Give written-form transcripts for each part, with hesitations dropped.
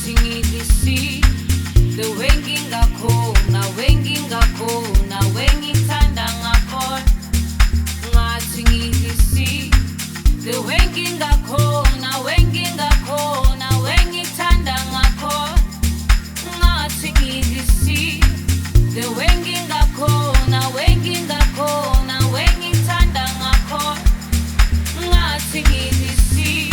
ngathi ngikisi the way ngingakhona wengingakhona wengithanda ngakhona ngathi ngikisi the way ngingakhona wengingakhona wengithanda ngakhona ngathi ngikisi the way ngingakhona wengingakhona wengithanda ngakhona ngathi ngikisi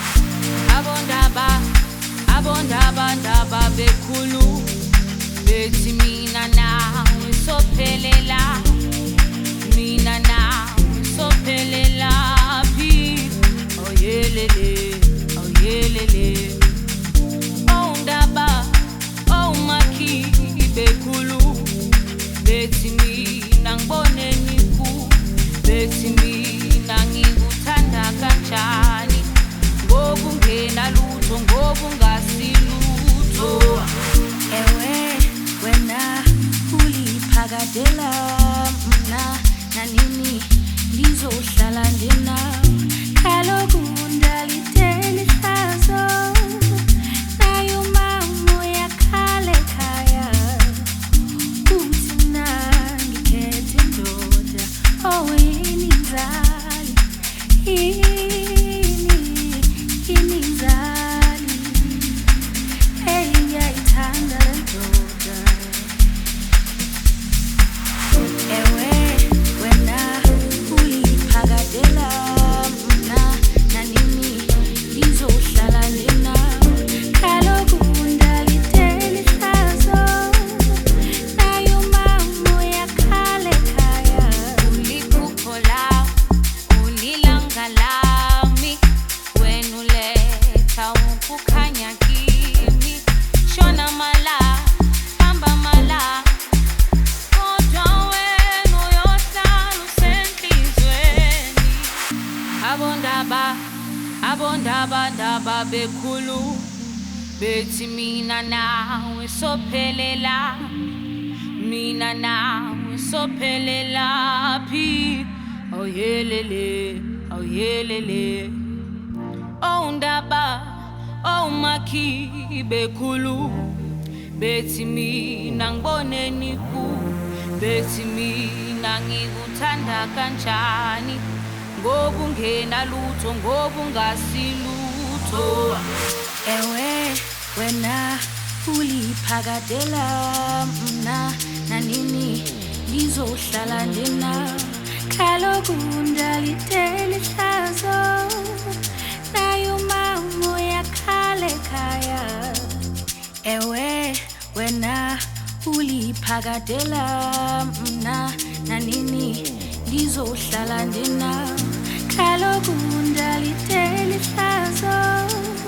abondaba bekhulu bethi mina nawe sophelela mina nawe sophelela phi oyelele ondaba makhi bekhulu bethi mina ngiboneni ku bethi mina ngikuthanda kanjani ngokungena lutho ngokungasilutho ewe wena uliphakadela mna nanini ndizohlala ndinawe kaloku ndalithe lihlazo nayo mamo yakhale khaya uthi mna ngikhethe indoda oweninzali inizali eyayithanda le ndoda ewe wena uliphakadela mna nanini ndizohlala ndinawe kaloku ndalithe lihlazo nayo mamo yakhale khaya uliphupho lawo ulilanga lami wena uletha ukukhanya kimi shona mala hamba mala kodwa wena uyohlala usenhlizweni abondaba bekhulu bethi mina nawe sophelela mina nawe sophelela phi oyelele ondaba makhi bekhulu bethi mina ngiboneni ku bethi mina ngikuthanda kanjani ngokungena lutho ngokungasilutho ewe wena uliphakadela mna nanini ndizohlala ndinawe kaloku ndalithe lihlazo nayo mamo yakhale khaya ewe wena uliphakadela mna nanini ndizohlala ndinawe kaloku ndalithe lihlazo